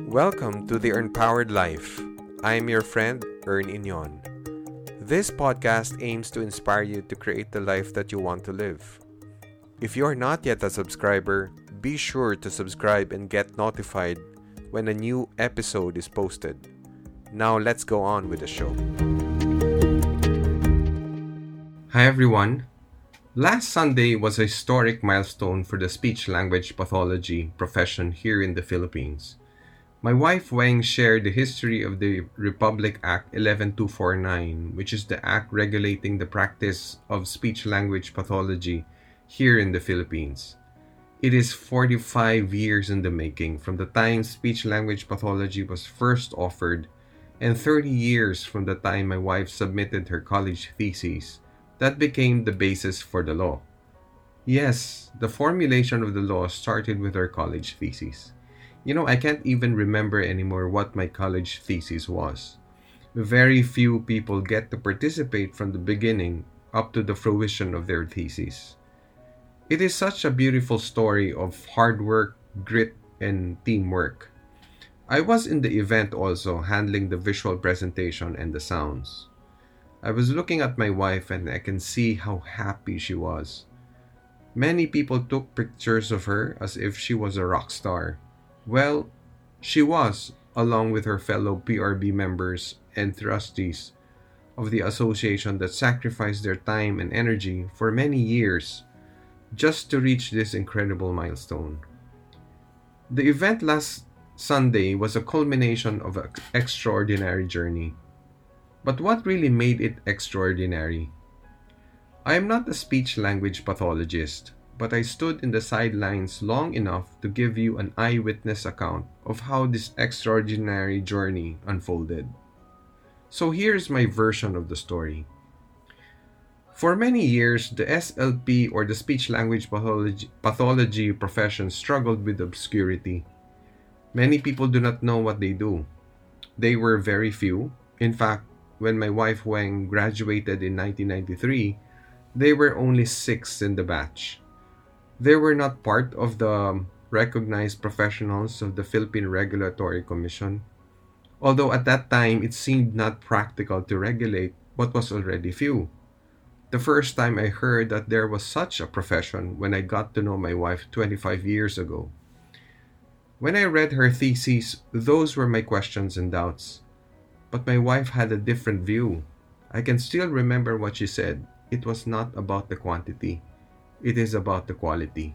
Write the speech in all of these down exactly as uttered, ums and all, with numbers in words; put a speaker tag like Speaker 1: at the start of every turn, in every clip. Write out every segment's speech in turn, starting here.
Speaker 1: Welcome to the Empowered Life. I am your friend, Ern Inyon. This podcast aims to inspire you to create the life that you want to live. If you are not yet a subscriber, be sure to subscribe and get notified when a new episode is posted. Now let's go on with the show. Hi everyone. Last Sunday was a historic milestone for the speech-language pathology profession here in the Philippines. My wife Weng shared the history of the Republic Act eleven two forty-nine, which is the act regulating the practice of speech-language pathology here in the Philippines. It is forty-five years in the making from the time speech-language pathology was first offered and thirty years from the time my wife submitted her college thesis that became the basis for the law. Yes, the formulation of the law started with her college thesis. You know, I can't even remember anymore what my college thesis was. Very few people get to participate from the beginning up to the fruition of their thesis. It is such a beautiful story of hard work, grit, and teamwork. I was in the event also, handling the visual presentation and the sounds. I was looking at my wife and I can see how happy she was. Many people took pictures of her as if she was a rock star. Well, she was, along with her fellow P R B members and trustees of the association that sacrificed their time and energy for many years just to reach this incredible milestone. The event last Sunday was a culmination of an extraordinary journey. But what really made it extraordinary? I am not a speech-language pathologist, but I stood in the sidelines long enough to give you an eyewitness account of how this extraordinary journey unfolded. So here's my version of the story. For many years, the S L P or the speech-language pathology, pathology profession struggled with obscurity. Many people do not know what they do. They were very few. In fact, when my wife Weng graduated in nineteen ninety-three, they were only six in the batch. They were not part of the recognized professionals of the Philippine Regulatory Commission, although at that time it seemed not practical to regulate what was already few. The first time I heard that there was such a profession when I got to know my wife twenty-five years ago. When I read her thesis, those were my questions and doubts. But my wife had a different view. I can still remember what she said. It was not about the quantity. It is about the quality.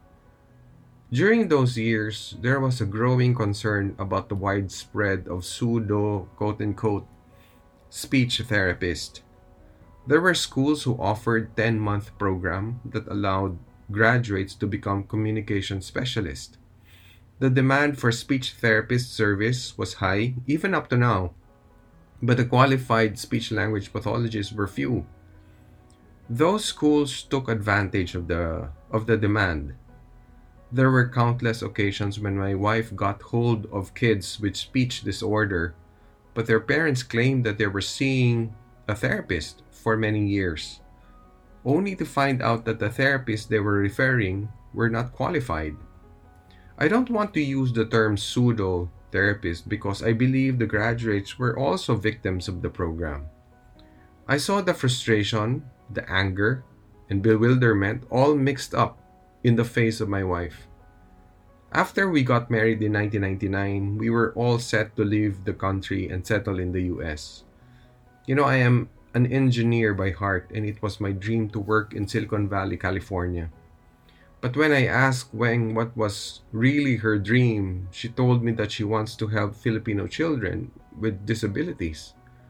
Speaker 1: During those years, there was a growing concern about the widespread of pseudo, quote-unquote, speech therapists. There were schools who offered ten-month program that allowed graduates to become communication specialists. The demand for speech therapist service was high, even up to now. But the qualified speech-language pathologists were few. Those schools took advantage of the of the demand. There were countless occasions when my wife got hold of kids with speech disorder, but their parents claimed that they were seeing a therapist for many years, only to find out that the therapists they were referring were not qualified. I don't want to use the term pseudo therapist because I believe the graduates were also victims of the program. I saw the frustration, the anger, and bewilderment all mixed up in the face of my wife. After we got married in nineteen ninety-nine, we were all set to leave the country and settle in the U S. You know, I am an engineer by heart and it was my dream to work in Silicon Valley, California. But when I asked Weng what was really her dream, she told me that she wants to help Filipino children with disabilities.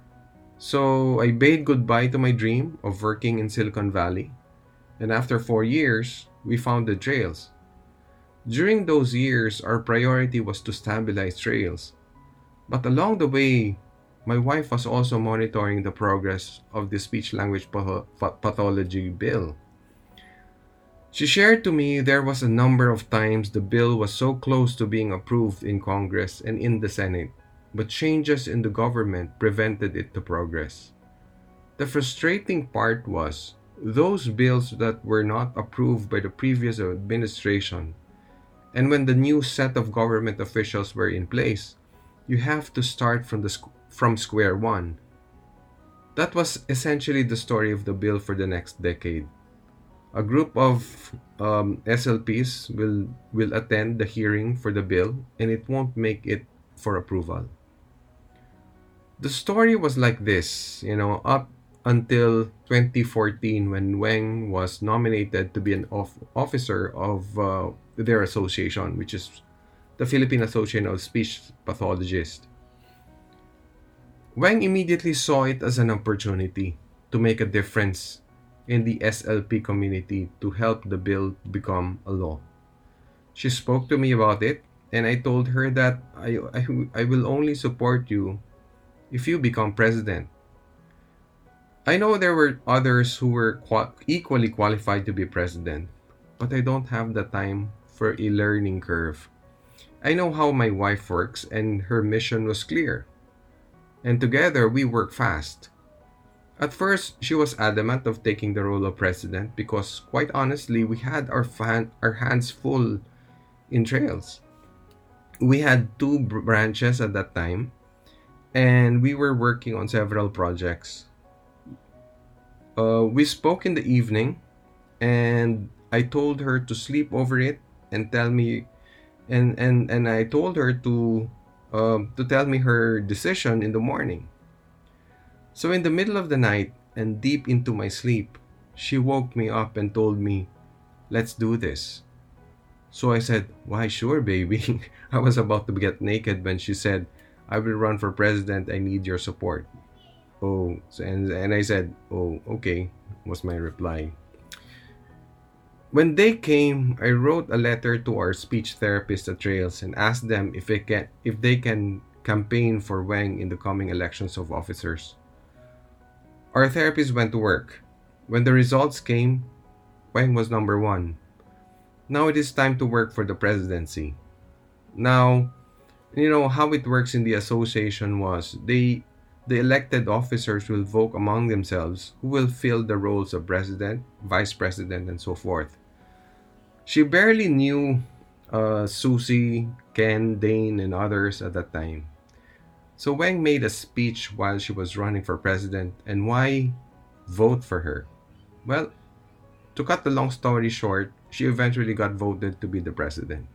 Speaker 1: So I bade goodbye to my dream of working in Silicon Valley, and after four years, we founded Trails. During those years, our priority was to stabilize Trails. But along the way, my wife was also monitoring the progress of the speech-language pathology bill. She shared to me there was a number of times the bill was so close to being approved in Congress and in the Senate, but changes in the government prevented it to progress. The frustrating part was, those bills that were not approved by the previous administration And when the new set of government officials were in place, you have to start from the squ- from square one. That was essentially the story of the bill for the next decade. A group of um, S L Ps will will attend the hearing for the bill, and it won't make it for approval. The story was like this, you know, up until twenty fourteen when Wang was nominated to be an of- officer of uh, their association, which is the Philippine Association of Speech Pathologists. Wang immediately saw it as an opportunity to make a difference in the S L P community to help the bill become a law. She spoke to me about it, and I told her that I, I, I will only support you if you become president. I know there were others who were qua- equally qualified to be president, but I don't have the time for a learning curve. I know how my wife works, and her mission was clear. And together we work fast. At first, she was adamant of taking the role of president because, quite honestly, we had our, fan- our hands full in trails. We had two br- branches at that time, and we were working on several projects. Uh, we spoke in the evening, and I told her to sleep over it and tell me, and and and I told her to um, to tell me her decision in the morning. So in the middle of the night and deep into my sleep, she woke me up and told me, "Let's do this." So I said, "Why, sure, baby." I was about to get naked when she said, "I will run for president. I need your support." Oh, so- and, and I said, "Oh, okay," was my reply. When they came, I wrote a letter to our speech therapist at Trails and asked them if they can if they can campaign for Wang in the coming elections of officers. Our therapist went to work. When the results came, Wang was number one. Now it is time to work for the presidency. Now, you know how it works in the association was they the elected officers will vote among themselves who will fill the roles of president, vice president, and so forth. She barely knew uh, Susie, Ken, Dane, and others at that time. So Wang made a speech while she was running for president, and why vote for her? Well, to cut the long story short, she eventually got voted to be the president.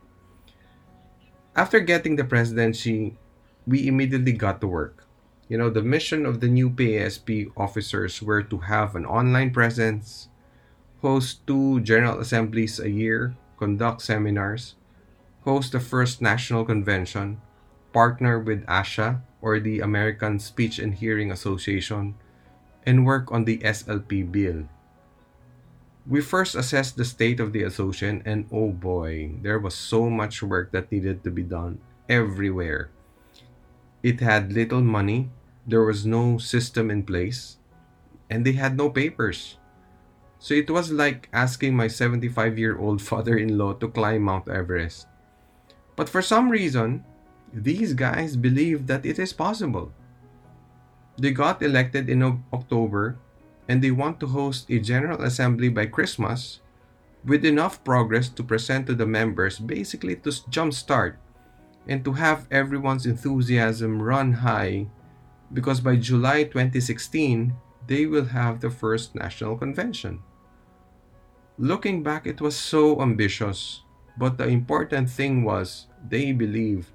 Speaker 1: After getting the presidency, we immediately got to work. You know, the mission of the new P A S P officers were to have an online presence, host two general assemblies a year, conduct seminars, host the first national convention, partner with ASHA or the American Speech and Hearing Association, and work on the S L P bill. We first assessed the state of the association, and oh boy, there was so much work that needed to be done everywhere. It had little money, there was no system in place, and they had no papers. So it was like asking my seventy-five year old father in law to climb Mount Everest. But for some reason, these guys believe that it is possible. They got elected in O- October and they want to host a General Assembly by Christmas with enough progress to present to the members, basically to s- jumpstart and to have everyone's enthusiasm run high because by July twenty sixteen, they will have the first national convention. Looking back, it was so ambitious, but the important thing was they believed.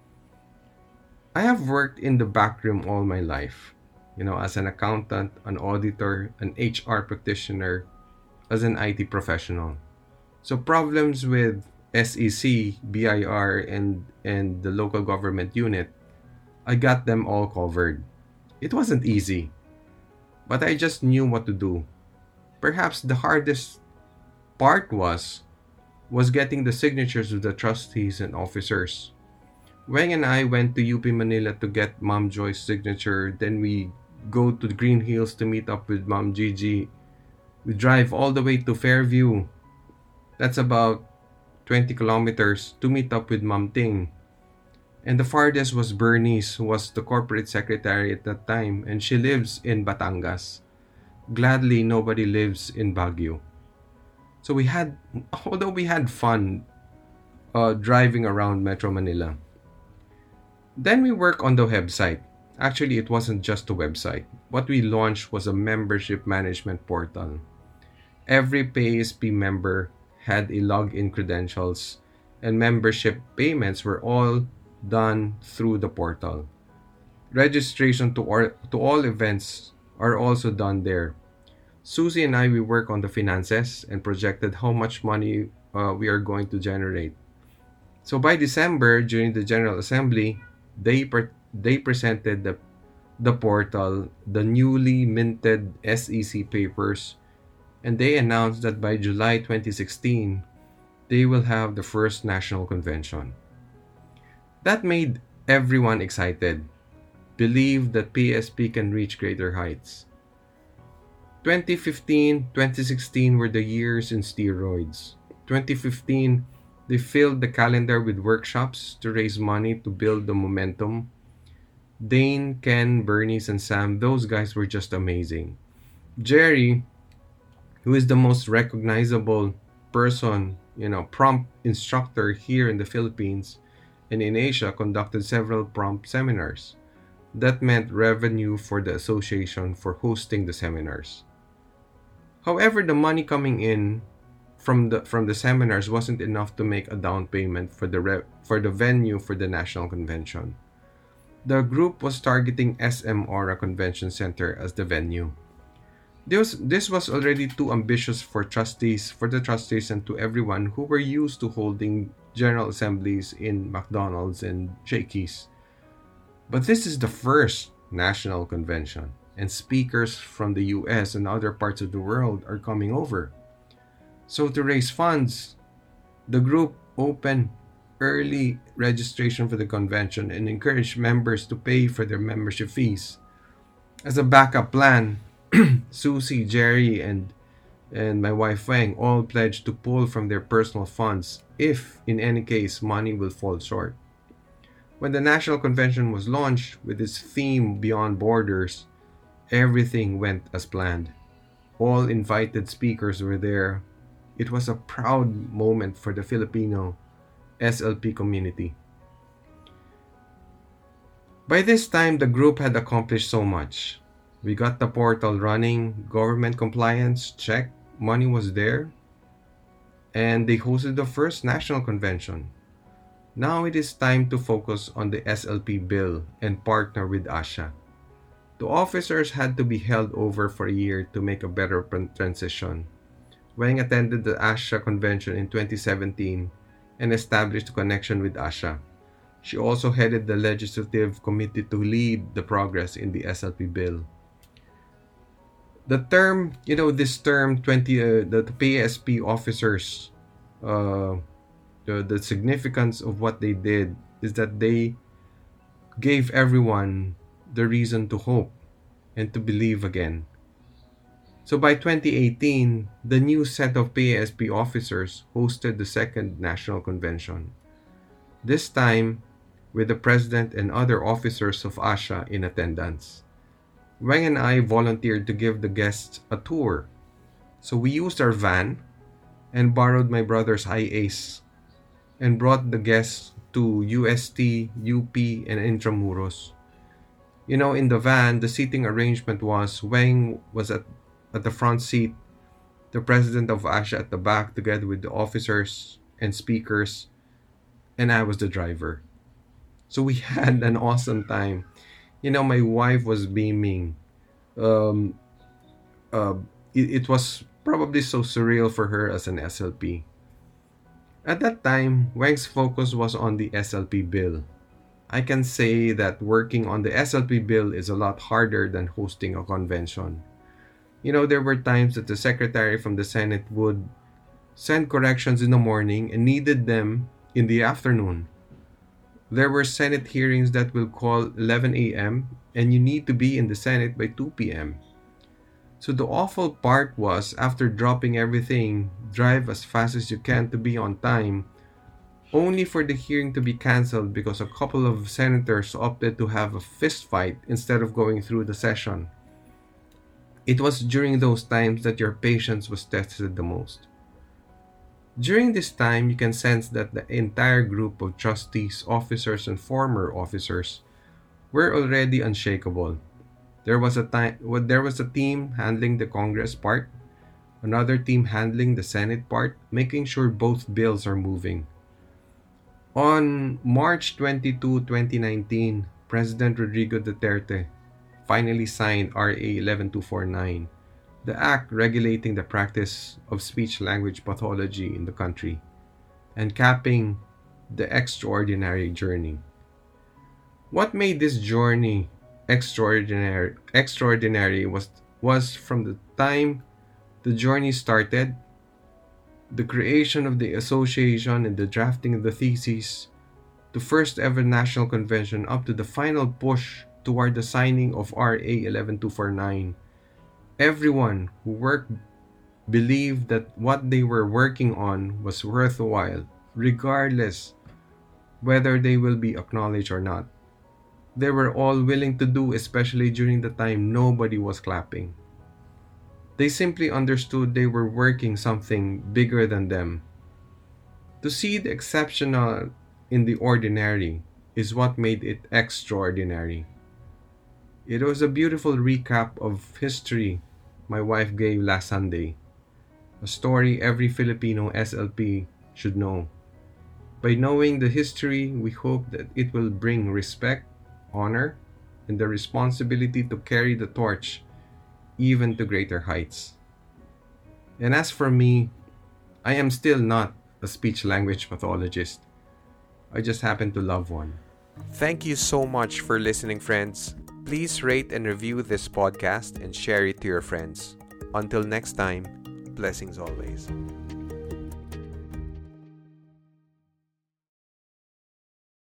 Speaker 1: I have worked in the back room all my life, you know, as an accountant, an auditor, an H R practitioner, as an I T professional. So problems with S E C, B I R, and and the local government unit, I got them all covered. It wasn't easy, but I just knew what to do. Perhaps the hardest part was was getting the signatures of the trustees and officers. Wang and I went to U P Manila to get Mom Joy's signature. Then we go to Green Hills to meet up with Mom Gigi. We drive all the way to Fairview. That's about twenty kilometers to meet up with Mom Ting. And the farthest was Bernice, who was the corporate secretary at that time, and she lives in Batangas. Gladly, nobody lives in Baguio. So we had, although we had fun, uh, driving around Metro Manila. Then we work on the website. Actually, it wasn't just a website. What we launched was a membership management portal. Every P A S P member had a login credentials, and membership payments were all done through the portal. Registration to, or, to all events are also done there. Susie and I, we work on the finances and projected how much money uh, we are going to generate. So by December, during the General Assembly, they per- they presented the the portal, the newly minted S E C papers, and they announced that by July twenty sixteen, they will have the first national convention. That made everyone excited, believed that P S P can reach greater heights. twenty fifteen, twenty sixteen were the years in steroids. twenty fifteen, they filled the calendar with workshops to raise money to build the momentum. Dane, Ken, Bernice, and Sam, those guys were just amazing. Jerry, who is the most recognizable person, you know, prompt instructor here in the Philippines and in Asia, conducted several prompt seminars. That meant revenue for the association for hosting the seminars. However, the money coming in from the from the seminars wasn't enough to make a down payment for the re- for the venue for the national convention. The group was targeting S M Aura Convention Center as the venue. This, this was already too ambitious for trustees, for the trustees and to everyone who were used to holding general assemblies in McDonald's and Shakey's. But this is the first national convention, and speakers from the U S and other parts of the world are coming over. So to raise funds, the group opened early registration for the convention and encouraged members to pay for their membership fees. As a backup plan, Susie, Jerry, and and my wife Wang all pledged to pull from their personal funds if, in any case, money will fall short. When the national convention was launched with its theme Beyond Borders, everything went as planned. All invited speakers were there. It was a proud moment for the Filipino S L P community. By this time, the group had accomplished so much. We got the portal running, government compliance check, money was there, and they hosted the first national convention. Now it is time to focus on the S L P bill and partner with ASIA. The officers had to be held over for a year to make a better transition. Wang attended the ASIA convention in twenty seventeen and established a connection with ASIA. She also headed the legislative committee to lead the progress in the S L P bill. The term, you know, this term, twenty, uh, the, the P S P officers, uh, the, the significance of what they did is that they gave everyone the reason to hope and to believe again. So by twenty eighteen, the new set of P S P officers hosted the second national convention. This time, with the president and other officers of ASIA in attendance. Wang and I volunteered to give the guests a tour. So we used our van and borrowed my brother's I-Ace and brought the guests to U S T, U P, and Intramuros. You know, in the van, the seating arrangement was Wang was at, at the front seat, the president of ASIA at the back together with the officers and speakers, and I was the driver. So we had an awesome time. You know, my wife was beaming. Um, uh, it, it was probably so surreal for her as an S L P. At that time, Wang's focus was on the S L P bill. I can say that working on the S L P bill is a lot harder than hosting a convention. You know, there were times that the secretary from the Senate would send corrections in the morning and needed them in the afternoon. There were Senate hearings that will call eleven a.m. and you need to be in the Senate by two p.m. So the awful part was, after dropping everything, drive as fast as you can to be on time, only for the hearing to be cancelled because a couple of senators opted to have a fist fight instead of going through the session. It was during those times that your patience was tested the most. During this time, you can sense that the entire group of trustees, officers, and former officers were already unshakable. There was a time, well, there was a team handling the Congress part, another team handling the Senate part, making sure both bills are moving. On March twenty-second, twenty nineteen, President Rodrigo Duterte finally signed R A eleven two forty-nine, the act regulating the practice of speech-language pathology in the country and capping the extraordinary journey. What made this journey extraordinary extraordinary was was from the time the journey started, the creation of the association and the drafting of the thesis, the first ever national convention up to the final push toward the signing of R A eleven two forty-nine. Everyone who worked believed that what they were working on was worthwhile, regardless whether they will be acknowledged or not. They were all willing to do, especially during the time nobody was clapping. They simply understood they were working something bigger than them. To see the exceptional in the ordinary is what made it extraordinary. It was a beautiful recap of history my wife gave last Sunday, a story every Filipino S L P should know. By knowing the history, we hope that it will bring respect, honor, and the responsibility to carry the torch even to greater heights. And as for me, I am still not a speech language pathologist. I just happen to love one.
Speaker 2: Thank you so much for listening, friends. Please rate and review this podcast and share it to your friends. Until next time, blessings always.